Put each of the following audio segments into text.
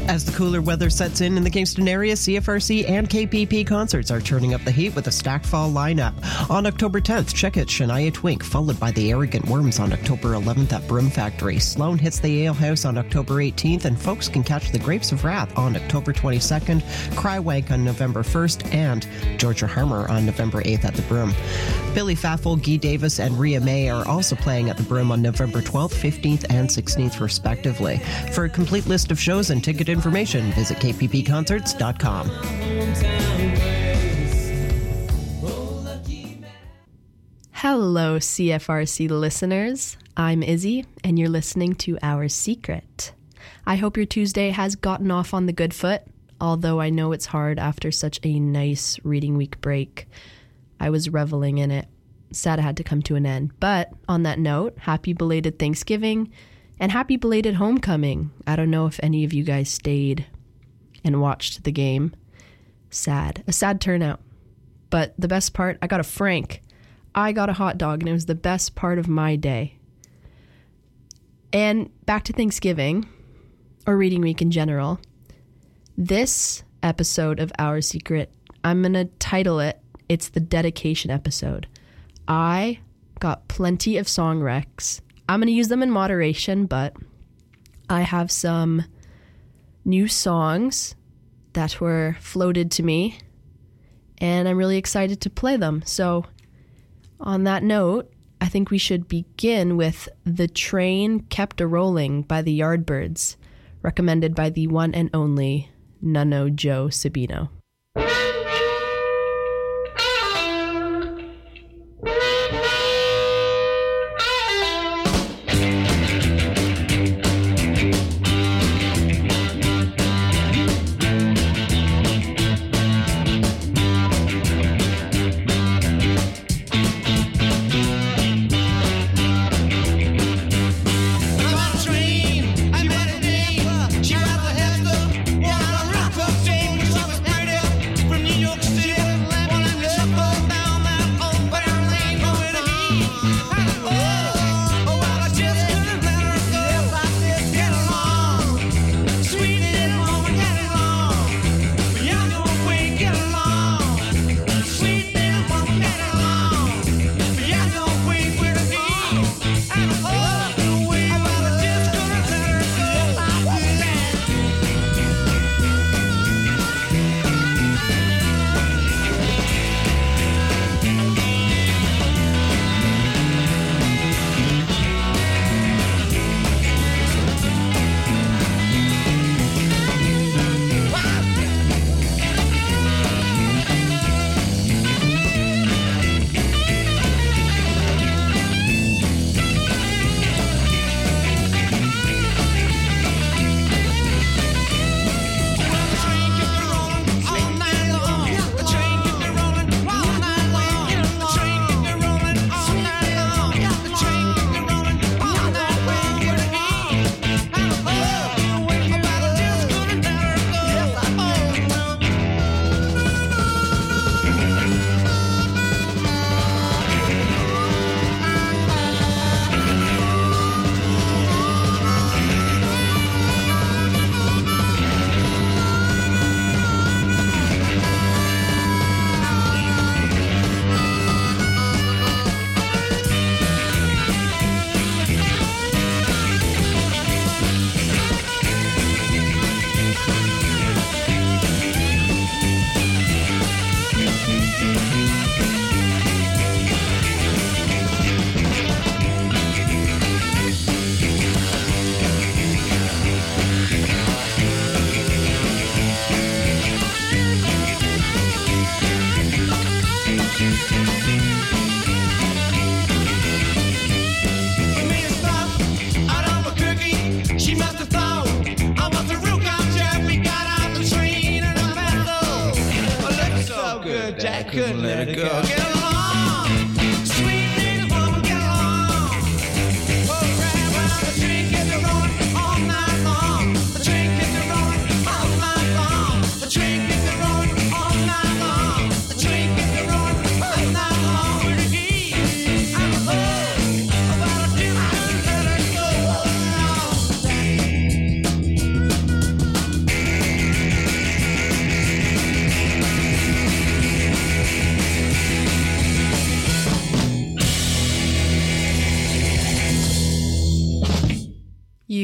As the cooler weather sets in the Kingston area, CFRC and KPP concerts are turning up the heat with a stacked fall lineup. On October 10th, check out Shania Twink, followed by the Arrogant Worms on October 11th at Broom Factory. Sloan hits the Ale House on October 18th, and folks can catch the Grapes of Wrath on October 22nd, Crywank on November 1st, and Georgia Harmer on November 8th at the Broom. Billy Faffel, Guy Davis, and Rhea May are also playing at the Broom on November 12th, 15th, and 16th, respectively. For a complete list of shows and ticket information, visit kppconcerts.com. Hello, CFRC listeners. I'm Izzy, and you're listening to Our Secret. I hope your Tuesday has gotten off on the good foot, although I know it's hard after such a nice reading week break. I was reveling in it. Sad it had to come to an end. But on that note, happy belated Thanksgiving and happy belated homecoming. I don't know if any of you guys stayed and watched the game. Sad. A sad turnout. But the best part, I got a Frank. I got a hot dog, and it was the best part of my day. And back to Thanksgiving, or reading week in general. This episode of Our Secret, I'm going to title it, it's the dedication episode. I got plenty of song recs. I'm going to use them in moderation, but I have some new songs that were floated to me, and I'm really excited to play them. So on that note, I think we should begin with The Train Kept A-Rolling by the Yardbirds, recommended by the one and only Nunno Joe Sabino. Couldn't let it go. Get along, sweet little woman, get along. Oh, grab around the train, get it rolling all night long. The train gets it rolling all night long. The train gets it rolling all night long. The train gets it rolling all night long. Where to be? I'm about to do it, let it go.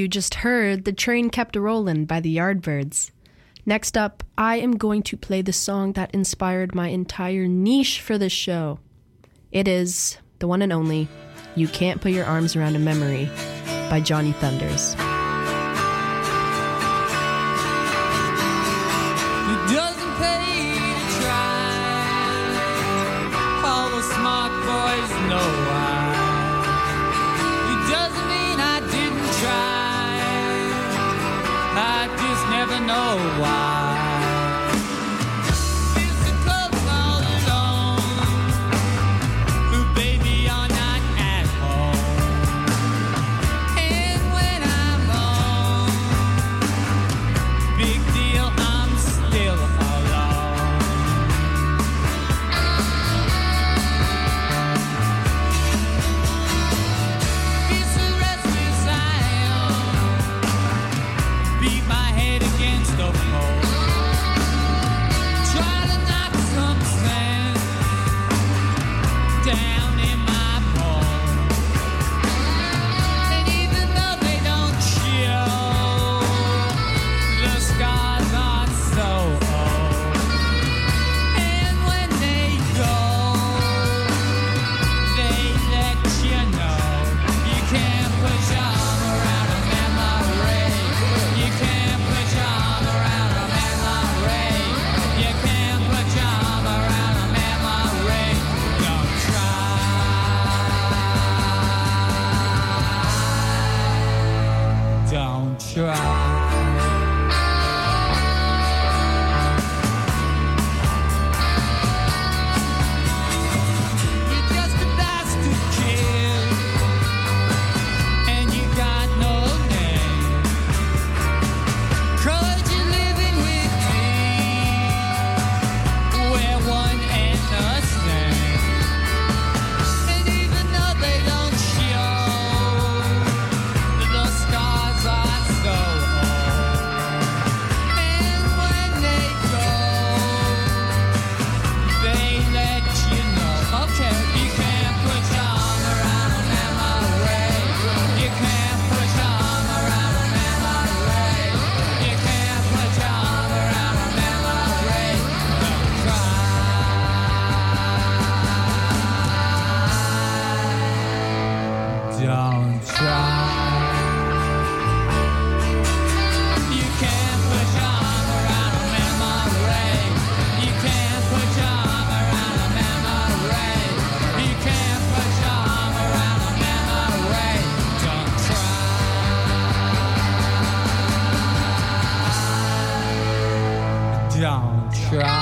just heard The Train Kept A-Rollin' by the Yardbirds. Next up, I am going to play the song that inspired my entire niche for this show. It is the one and only You Can't Put Your Arms Around a Memory by Johnny Thunders. It doesn't pay to try. All the smart boys know why. It doesn't mean I didn't try. I just never know why. It's a club all alone. Ooh, baby, you're not at home. And when I'm home, big deal, I'm still alone. It's a restless island. Beat my head against the pole. Try to knock some sense down in my bones. And even though they don't show, the scars aren't so old. And when they go, they let you know. You can't put your arm around a memory. You can't put your arm around a memory. You can't put your arm around a memory. Don't try. Don't try. You're just a bastard kid, and you got no name. 'Cause you're living with me, we're one and the same. And even though they don't show, the scars are so old. And when they go, they let you know. Okay, you can't put your arm around a memory. You can't put your arm around a memory. You can't put your arm around a memory. Don't try. Don't try. You can't put your arm around a memory. You can't put your arm around a memory. You can't put your arm around a memory. Don't try. Don't try.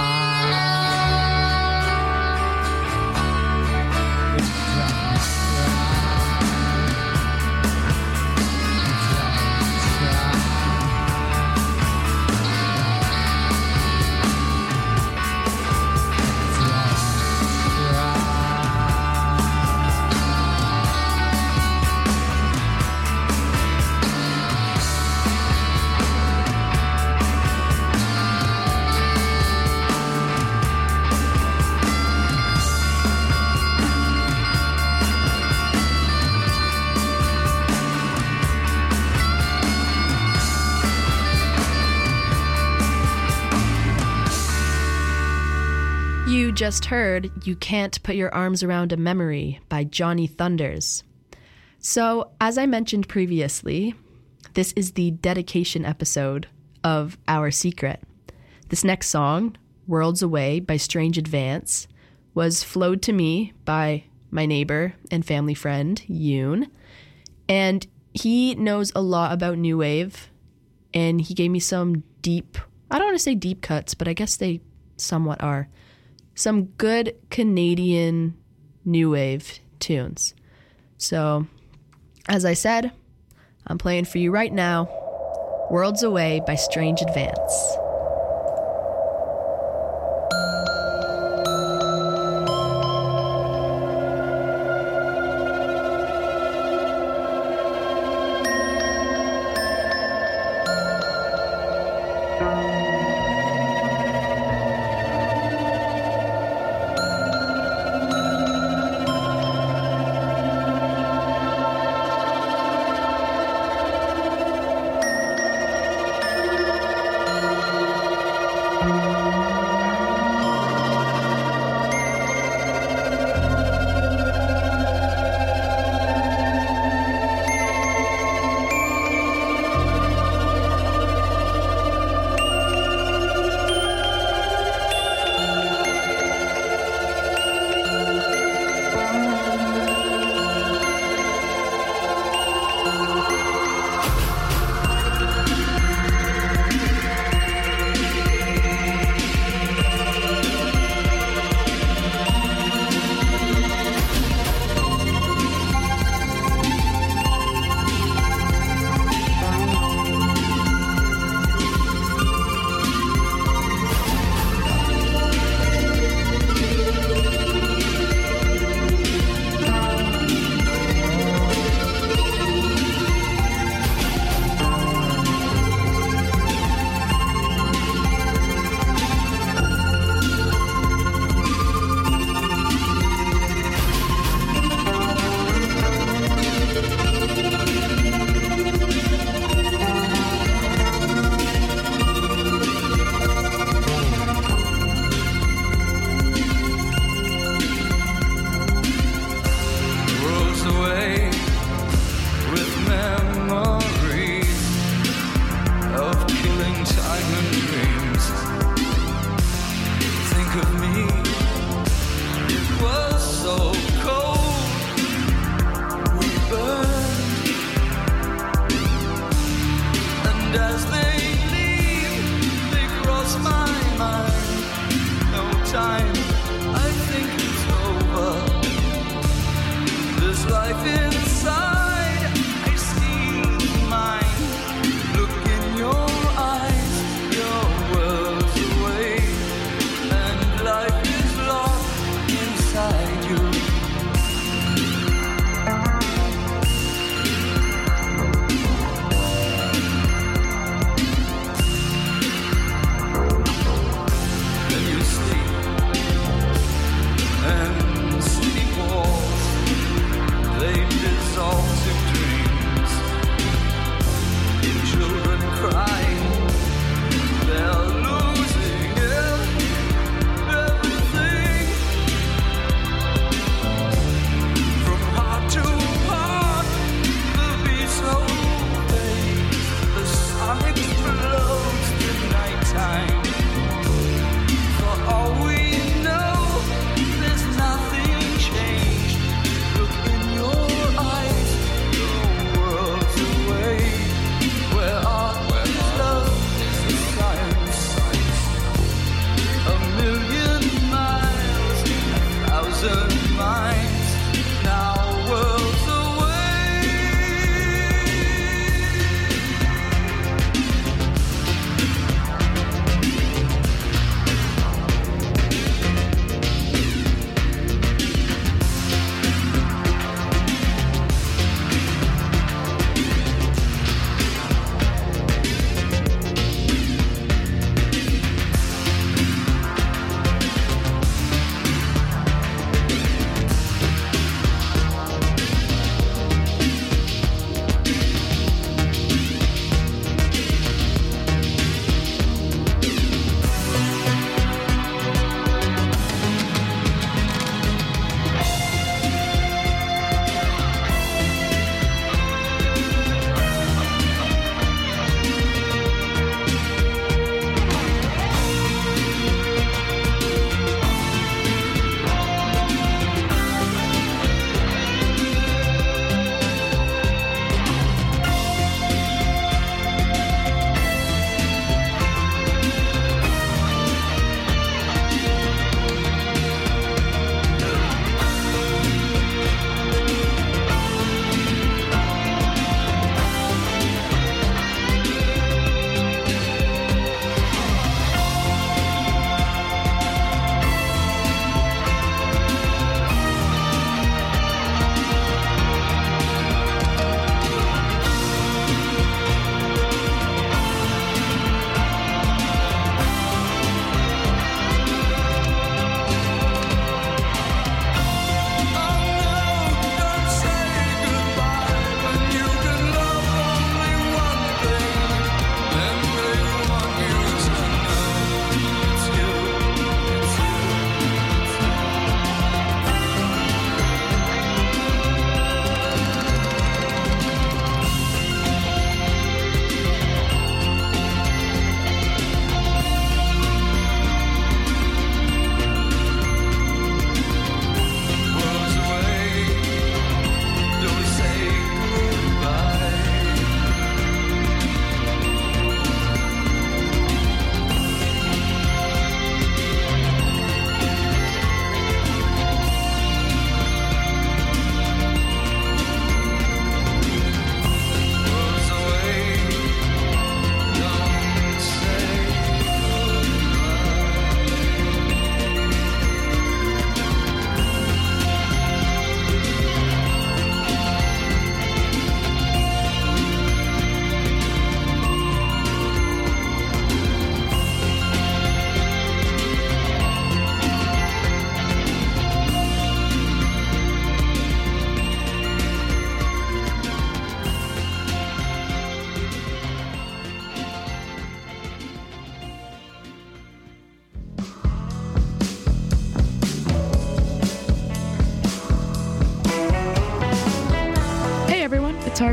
You just heard You Can't Put Your Arms Around a Memory by Johnny Thunders. So, as I mentioned previously, this is the dedication episode of Our Secret. This next song, Worlds Away by Strange Advance, was flowed to me by my neighbor and family friend, Yoon. And he knows a lot about New Wave, and he gave me some deep, I don't want to say deep cuts, but I guess they somewhat are, some good Canadian New Wave tunes. So, as I said, I'm playing for you right now, Worlds Away by Strange Advance.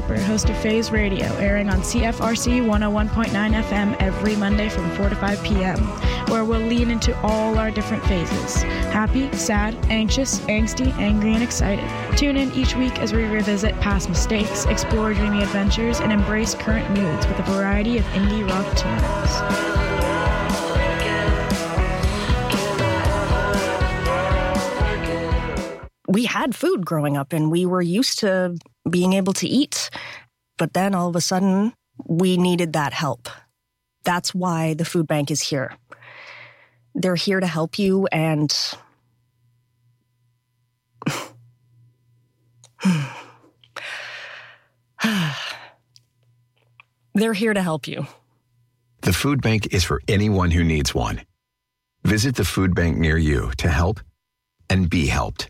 Trooper, host of Phase Radio, airing on CFRC 101.9 FM every Monday from 4 to 5 p.m., where we'll lean into all our different phases: happy, sad, anxious, angsty, angry, and excited. Tune in each week as we revisit past mistakes, explore dreamy adventures, and embrace current moods with a variety of indie rock tunes. We had food growing up and we were used to being able to eat. But then all of a sudden, we needed that help. That's why the food bank is here. They're here to help you and... They're here to help you. The food bank is for anyone who needs one. Visit the food bank near you to help and be helped.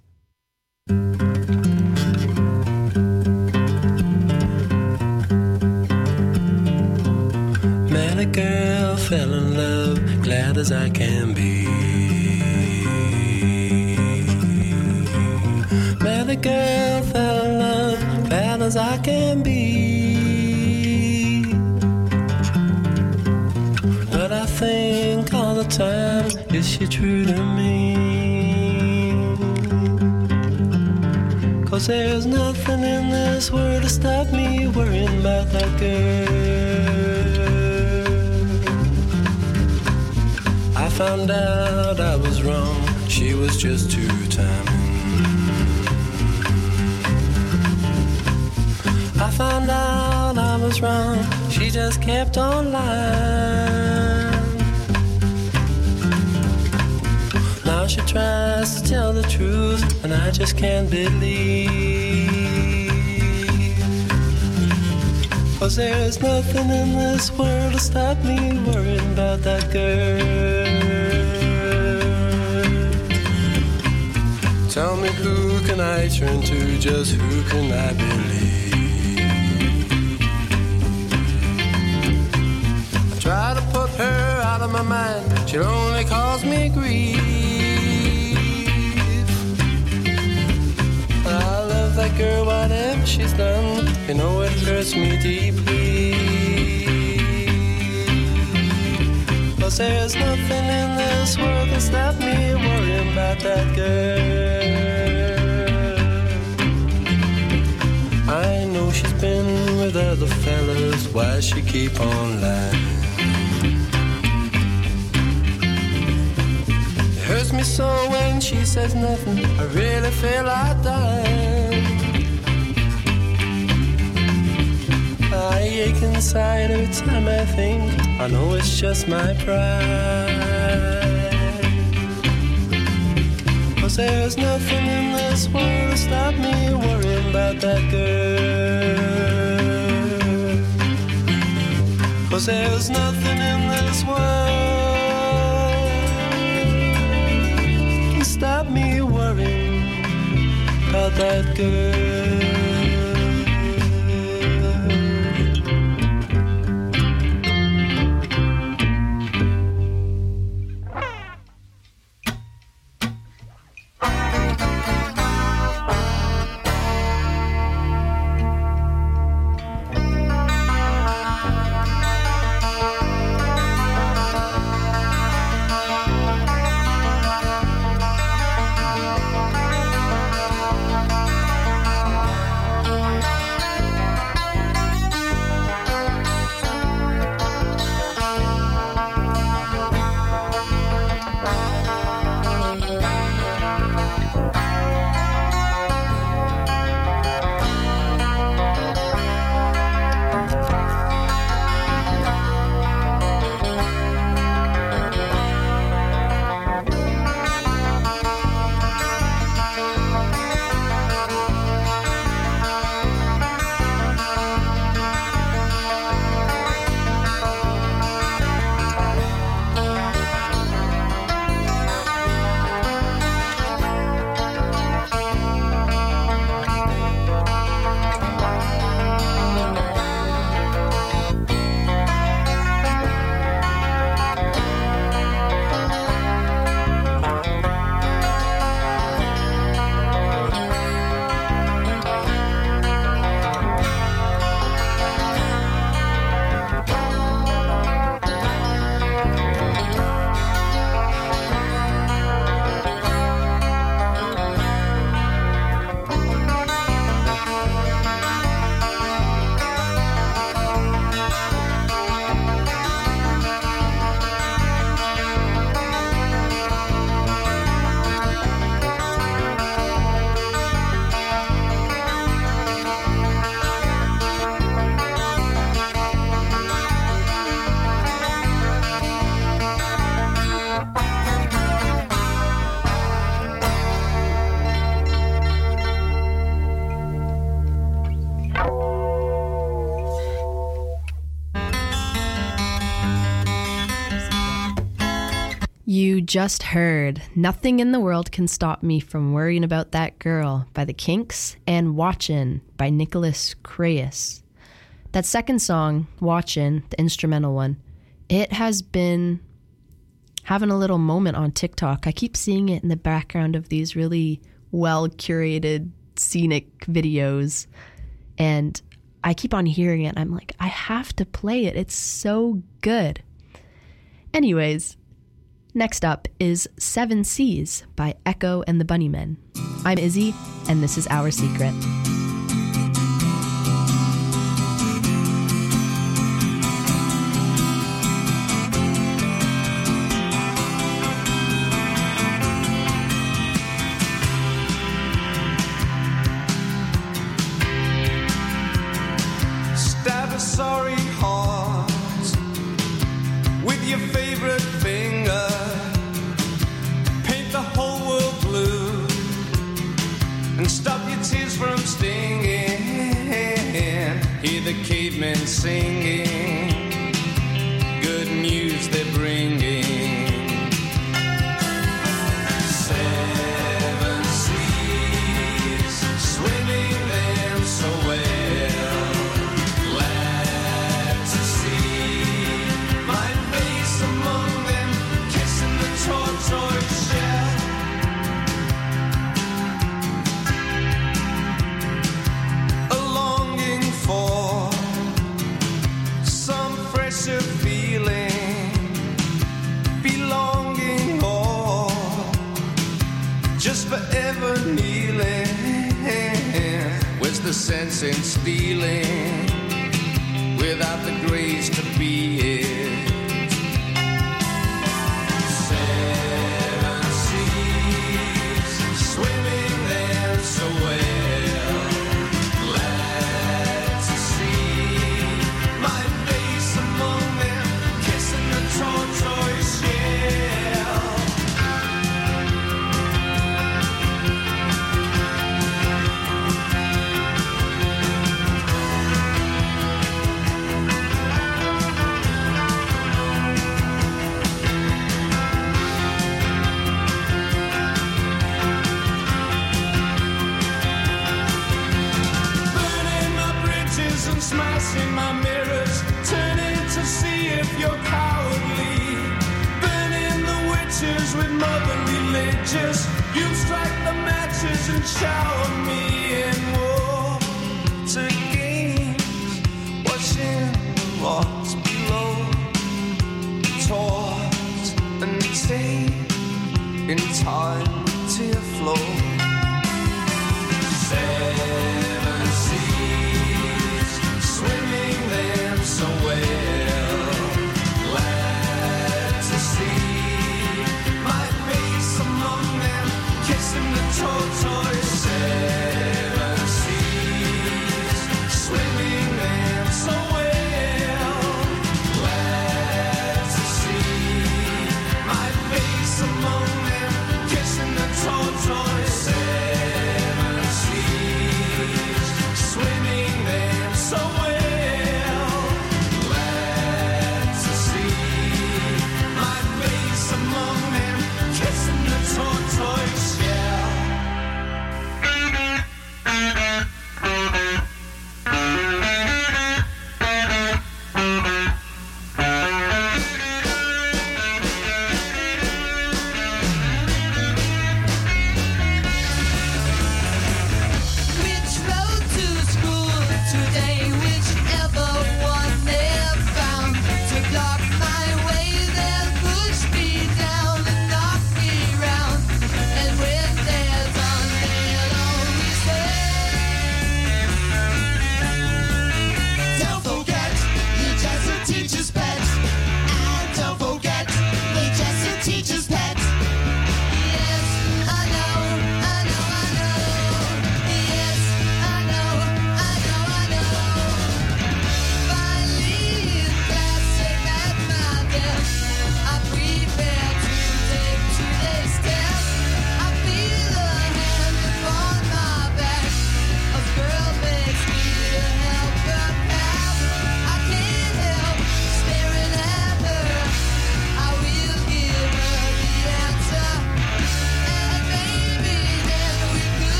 Met a girl, fell in love, glad as I can be. Met a girl, fell in love, glad as I can be. But I think all the time, is she true to me? 'Cause there's nothing in this world to stop me worrying about that girl. I found out I was wrong, she was just too timing. I found out I was wrong, she just kept on lying. Now she tries to tell the truth, and I just can't believe. 'Cause there's nothing in this world to stop me worrying about that girl. Tell me, who can I turn to, just who can I believe? I try to put her out of my mind, she'll only cause me grief. I love that girl, whatever she's done, you know it hurts me deeply. 'Cause there's nothing in this world that stop me worrying about that girl. I know she's been with other fellas, why she keep on lying? It hurts me so when she says nothing, I really feel like dying. I ache inside every time I think, I know it's just my pride. 'Cause there's nothing in this world to stop me worrying about that girl. 'Cause there's nothing in this world to stop me worrying about that girl. You just heard Nothing in the World Can Stop Me From Worrying About That Girl by The Kinks and Watchin' by Nicholas Creyas. That second song, Watchin', the instrumental one, it has been having a little moment on TikTok. I keep seeing it in the background of these really well-curated scenic videos, and I keep on hearing it. I'm like, I have to play it. It's so good. Anyways, next up is Seven Seas by Echo and the Bunnymen. I'm Izzy, and this is Our Secret. Stab a sorry heart with your favorite finger. Paint the whole world blue and stop your tears from stinging. Hear the cavemen singing, good news they're bringing. Seven seas, swimming them so well. Glad to see my face among them, kissing the tortoise shell. A longing for some fresher feeling, belonging or just forever kneeling. Where's the sense in stealing without the grace to be it? Seven seas, swimming them so well. Glad to see my face among them, kissing the tortoise shell. Burning my bridges and smashing my mirrors, turning to see if you're cowardly. Burning the witches with motherly liches. You strike the matches and shower me in water games, watching the rocks below, tossed and tamed in time to flow. Seven seas, swimming them so well. Glad to see my face among them, kissing the tortoise. Seven seas, swimming them so well. Glad to see my face among them, kissing the tortoise.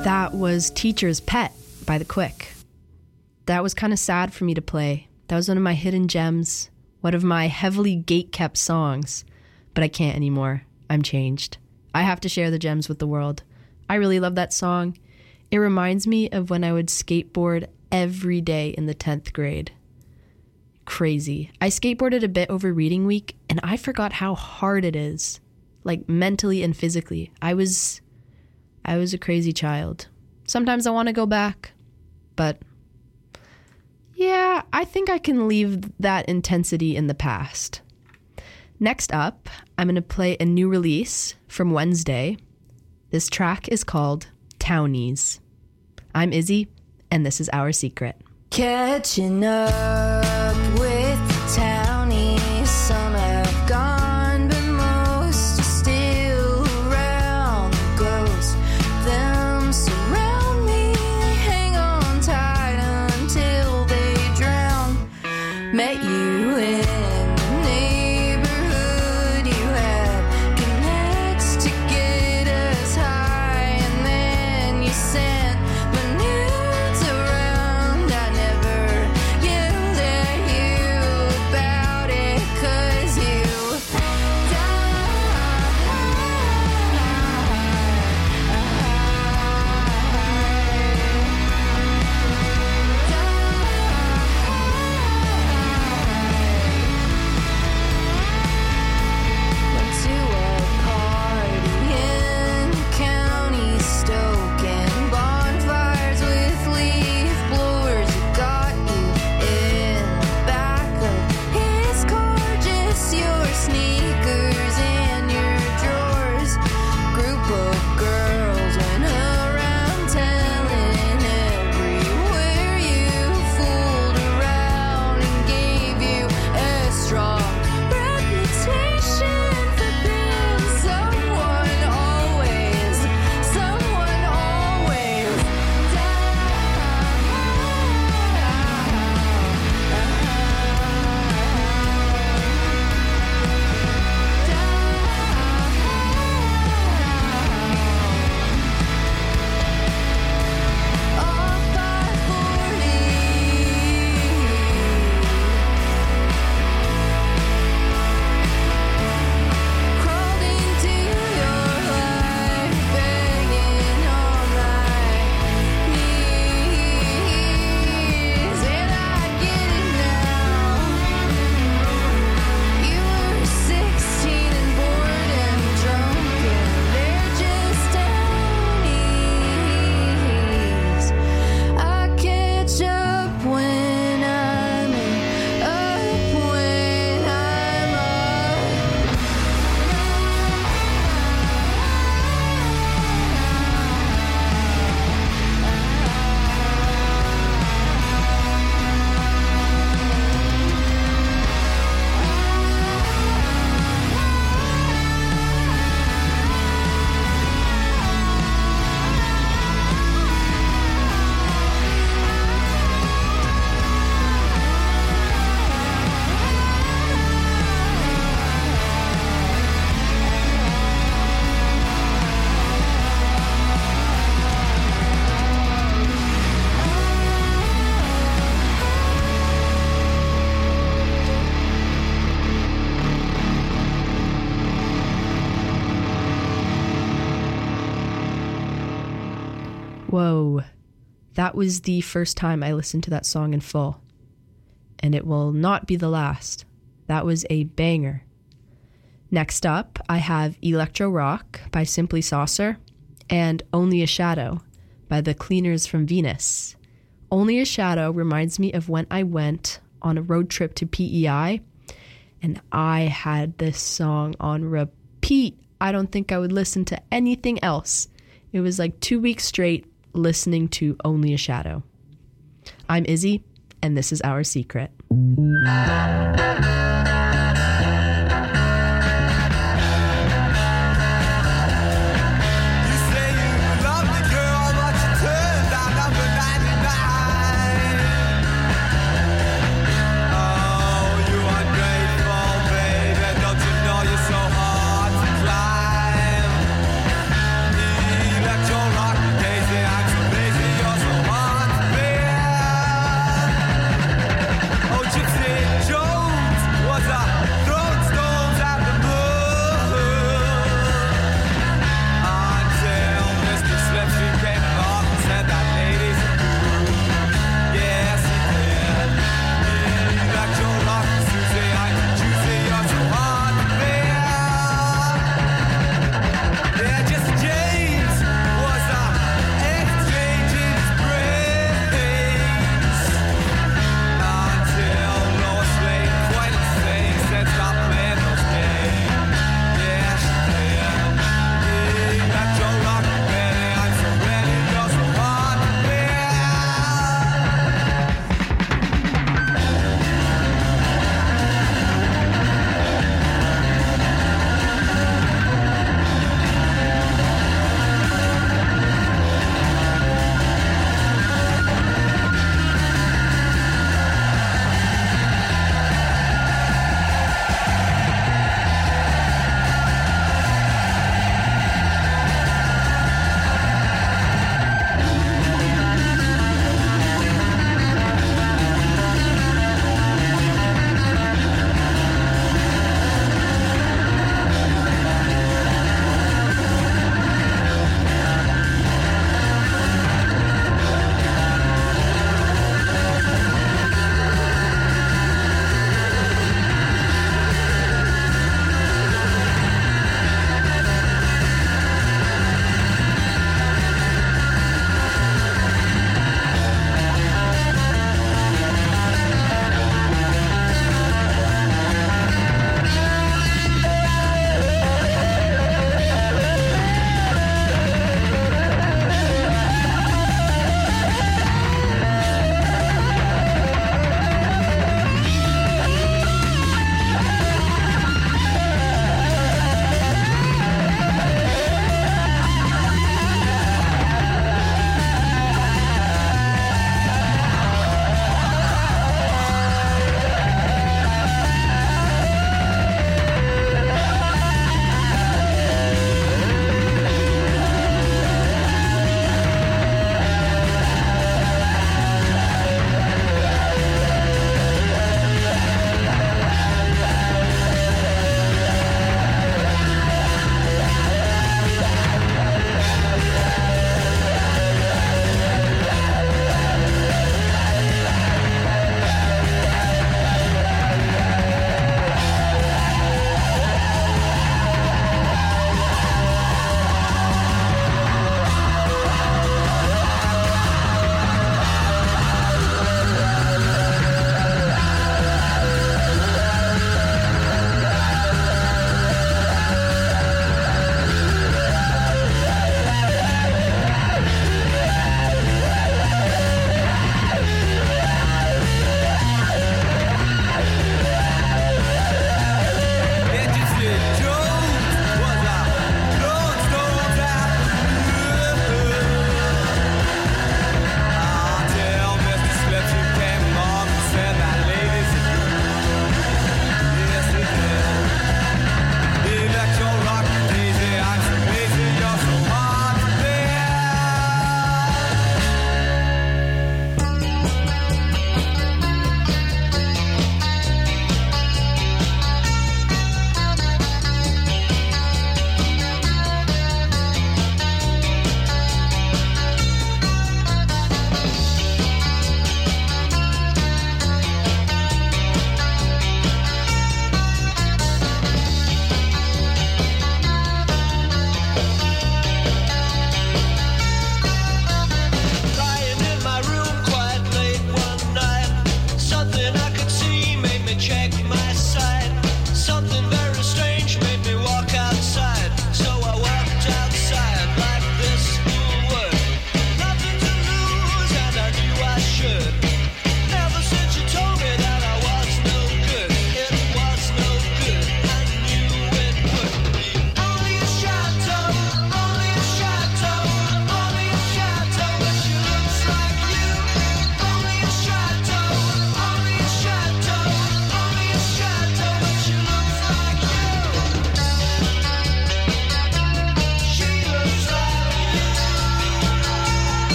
That was Teacher's Pet by The Quick. That was kind of sad for me to play. That was one of my hidden gems, one of my heavily gate-kept songs. But I can't anymore. I'm changed. I have to share the gems with the world. I really love that song. It reminds me of when I would skateboard every day in the 10th grade. Crazy. I skateboarded a bit over reading week, and I forgot how hard it is, like mentally and physically. I was a crazy child. Sometimes I want to go back, but yeah, I think I can leave that intensity in the past. Next up, I'm going to play a new release from Wednesday. This track is called Townies. I'm Izzy, and this is Our Secret. Catching up with the townies, some have gone, but most are still around. The ghosts of them surround me, they hang on tight until they drown. Met you in the neighborhood, you had connects to get us high, and then you sent my nudes around. I never yelled at you about it, 'cause you went to a party in the county, stoking bonfires with leaf blowers. It got you in the back of his car, just your sneakers and your drawers. Group of girls went around telling everywhere you fooled around and gave you a strong reputation for being someone always off by 40. Crawled into your life, begging on my knees, and I get it now. You were 16 and bored and drunk, and they're just townies. I catch up when I'm up, when I'm up. Whoa. That was the first time I listened to that song in full. And it will not be the last. That was a banger. Next up, I have Electro Rock by Simply Saucer and Only a Shadow by the Cleaners from Venus. Only a Shadow reminds me of when I went on a road trip to PEI, and I had this song on repeat. I don't think I would listen to anything else. It was like 2 weeks straight listening to Only a Shadow. I'm Izzy, and this is Our Secret. You say you love me, girl, but you turned out number 99. Oh, you ungrateful, baby. Don't you know you're so hard to climb? Electro rock, daisy, I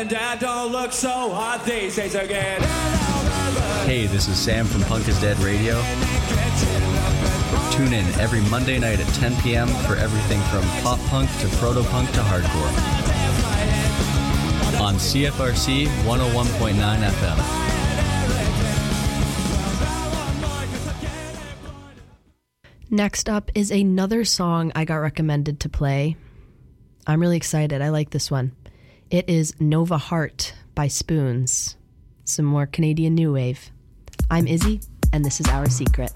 and Dad don't look so hot these days again. Hey, this is Sam from Punk is Dead Radio. Tune in every Monday night at 10 p.m. for everything from pop punk to proto-punk to hardcore. On CFRC 101.9 FM. Next up is another song I got recommended to play. I'm really excited. I like this one. It is Nova Heart by Spoons. Some more Canadian new wave. I'm Izzy, and this is Our Secret.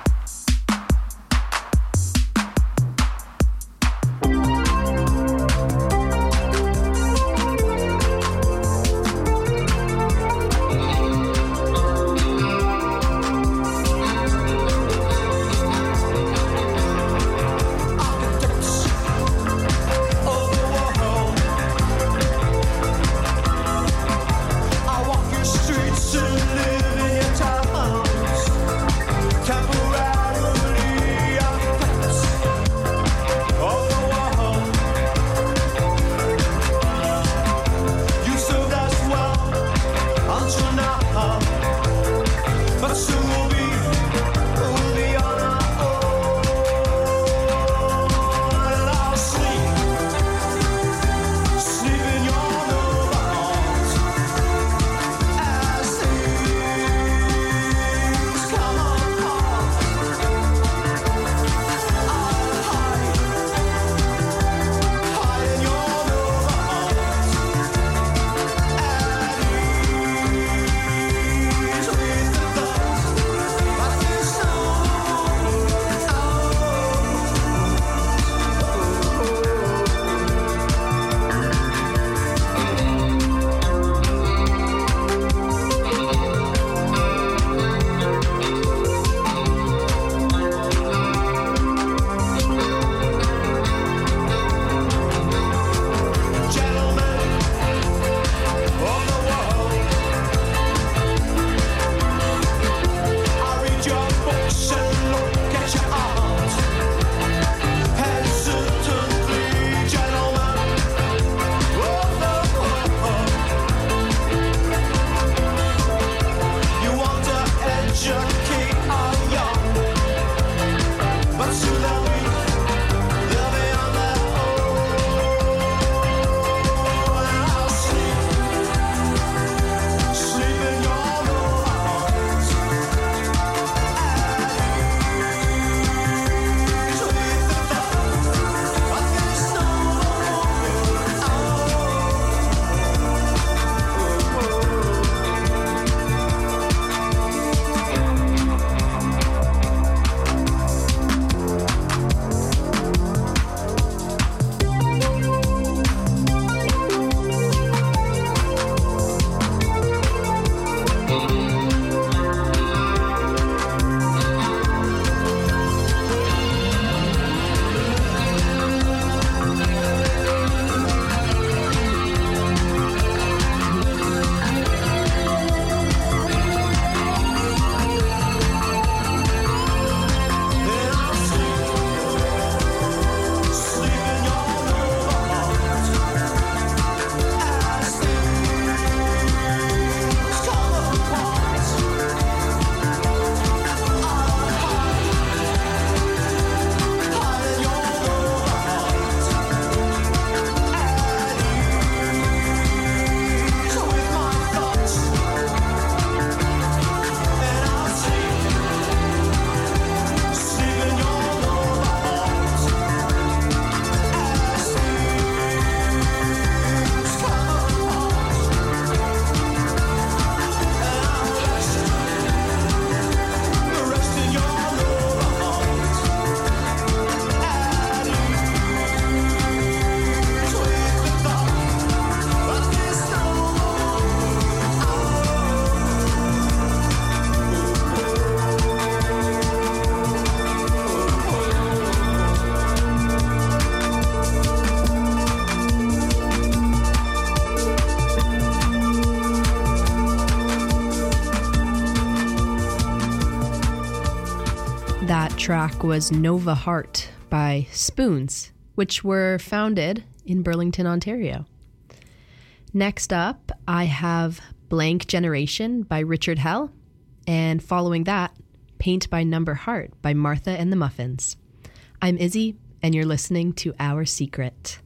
track was Nova Heart by Spoons, which were founded in Burlington, Ontario. Next up, I have Blank Generation by Richard Hell. And following that, Paint by Number Heart by Martha and the Muffins. I'm Izzy, and you're listening to Our Secret.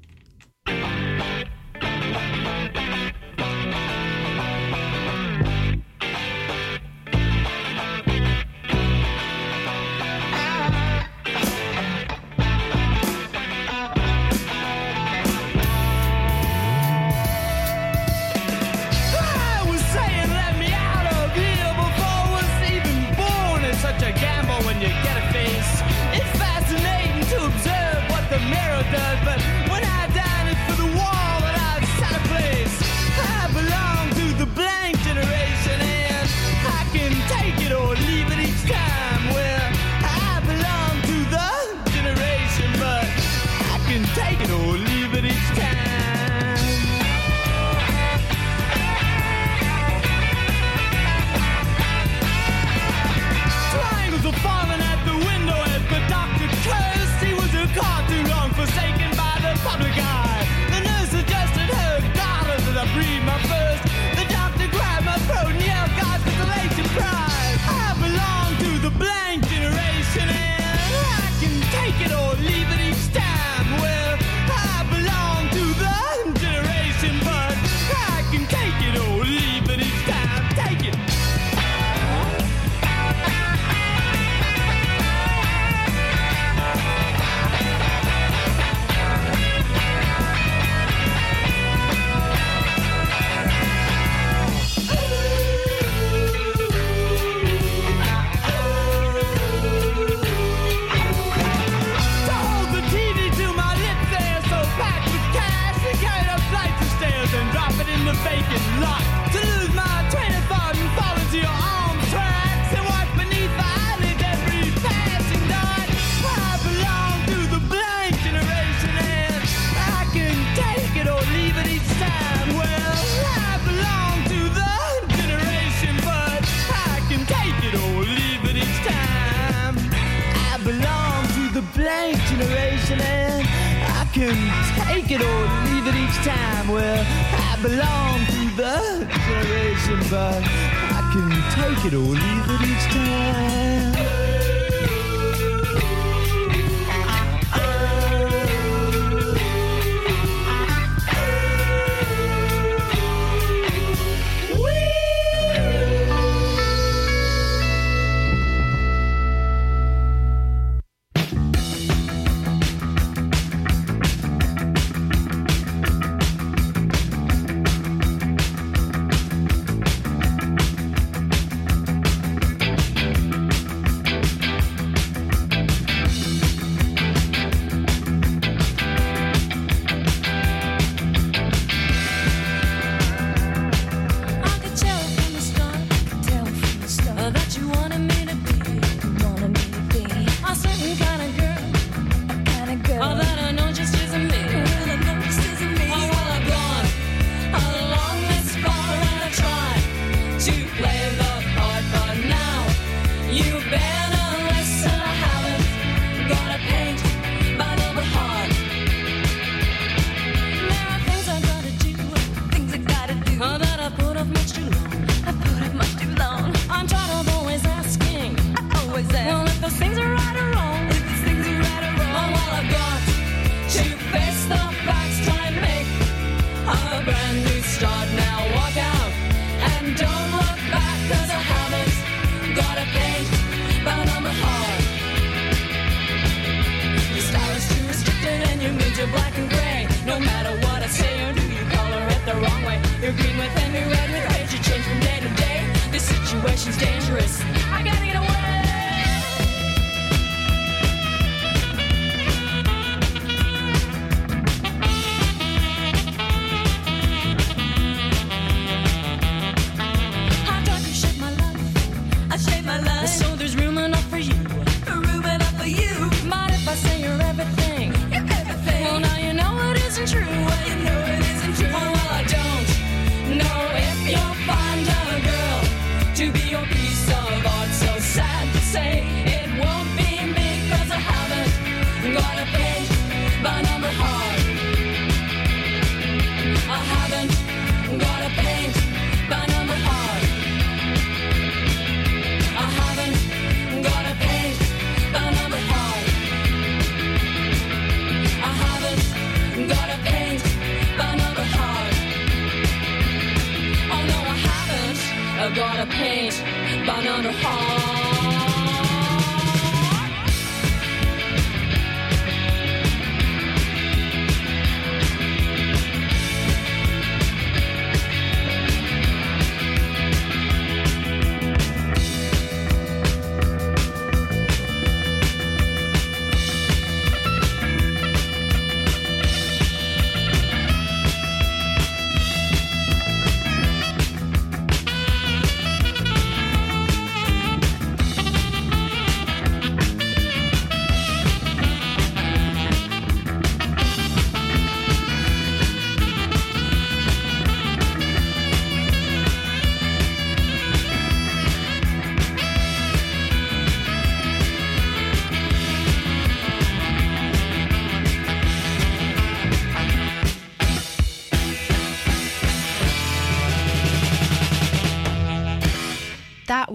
Well, if those things are right or wrong, if those things are right or wrong, well, I've got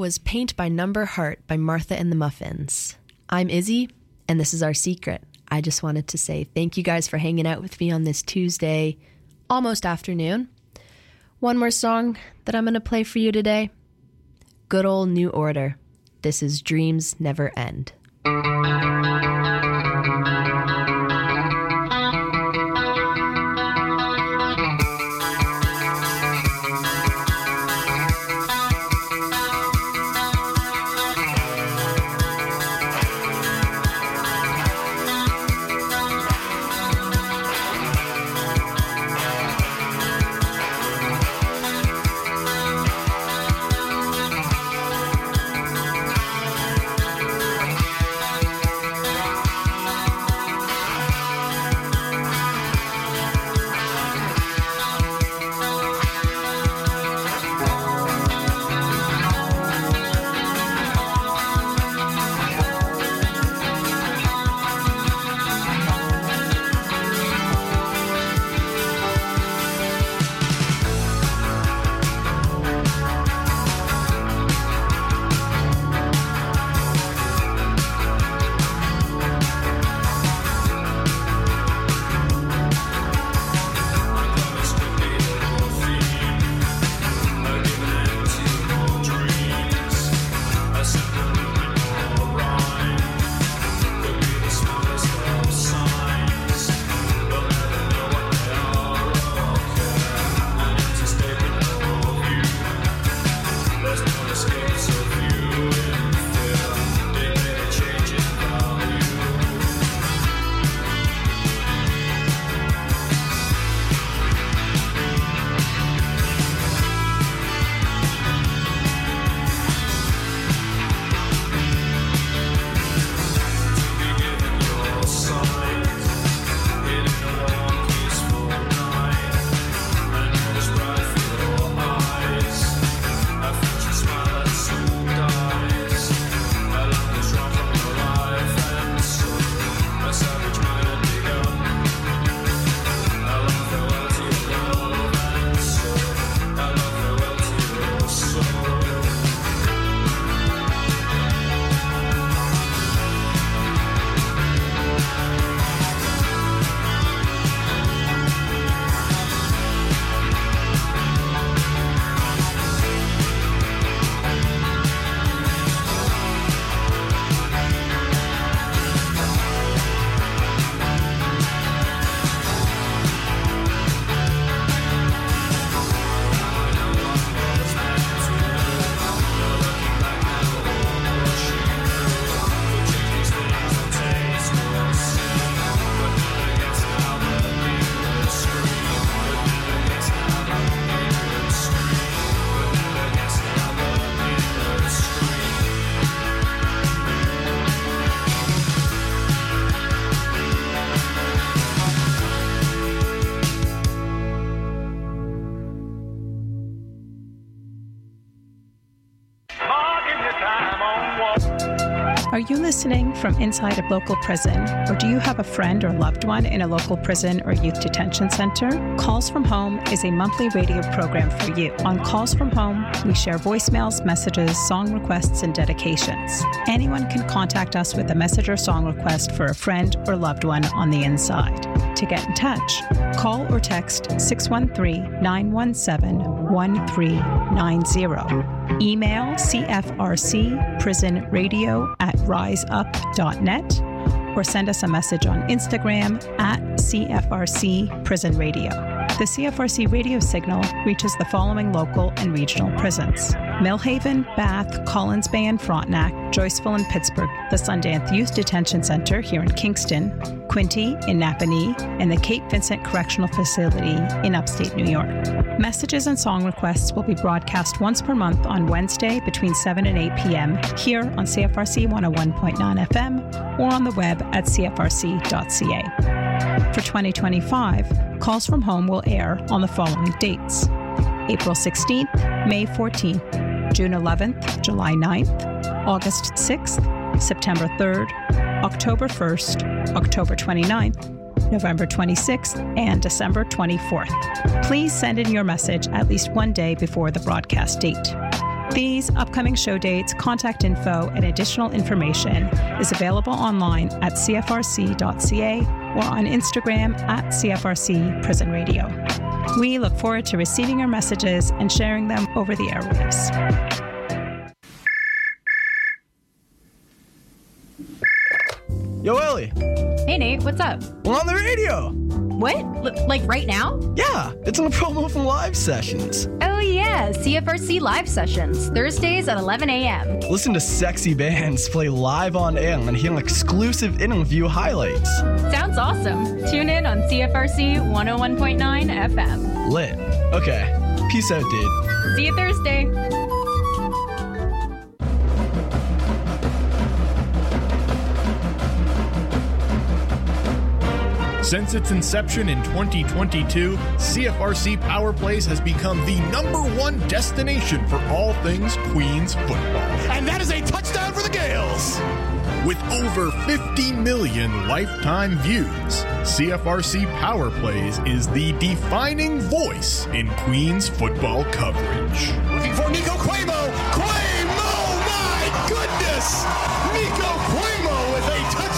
was Paint by Number Heart by Martha and the Muffins. I'm Izzy, and this is Our Secret. I just wanted to say thank you guys for hanging out with me on this Tuesday, almost afternoon. One more song that I'm going to play for you today. Good old New Order. This is Dreams Never End. Are you listening from inside a local prison, or do you have a friend or loved one in a local prison or youth detention center? Calls from Home is a monthly radio program for you. On Calls from Home, we share voicemails, messages, song requests, and dedications. Anyone can contact us with a message or song request for a friend or loved one on the inside. To get in touch, call or text 613-917-1390. Email cfrcprisonradio@riseup.net or send us a message on Instagram @CFRC Prison Radio. The CFRC radio signal reaches the following local and regional prisons: Millhaven, Bath, Collins Bay and Frontenac, Joyceville and Pittsburgh, the Sundance Youth Detention Center here in Kingston, Quinte in Napanee, and the Cape Vincent Correctional Facility in upstate New York. Messages and song requests will be broadcast once per month on Wednesday between 7 and 8 p.m. here on CFRC 101.9 FM or on the web at cfrc.ca. For 2025, Calls from Home will air on the following dates: April 16th, May 14th, June 11th, July 9th, August 6th, September 3rd, October 1st, October 29th, November 26th, and December 24th. Please send in your message at least one day before the broadcast date. These upcoming show dates, contact info, and additional information is available online at cfrc.ca or on Instagram at CFRC Prison Radio. We look forward to receiving your messages and sharing them over the airwaves. Yo, Ellie. Hey, Nate, what's up? We're on the radio. What? Like right now? Yeah, it's on a promo from Live Sessions. Oh, yeah, CFRC Live Sessions, Thursdays at 11 a.m. Listen to sexy bands play live on air and hear exclusive interview highlights. Sounds awesome. Tune in on CFRC 101.9 FM. Lit. Okay. Peace out, dude. See you Thursday. Since its inception in 2022, CFRC Power Plays has become the #1 destination for all things Queens football. And that is a touchdown for the Gales! With over 50 million lifetime views, CFRC Power Plays is the defining voice in Queens football coverage. Looking for Nico Cuomo! Cuomo! My goodness! Nico Cuomo with a touchdown!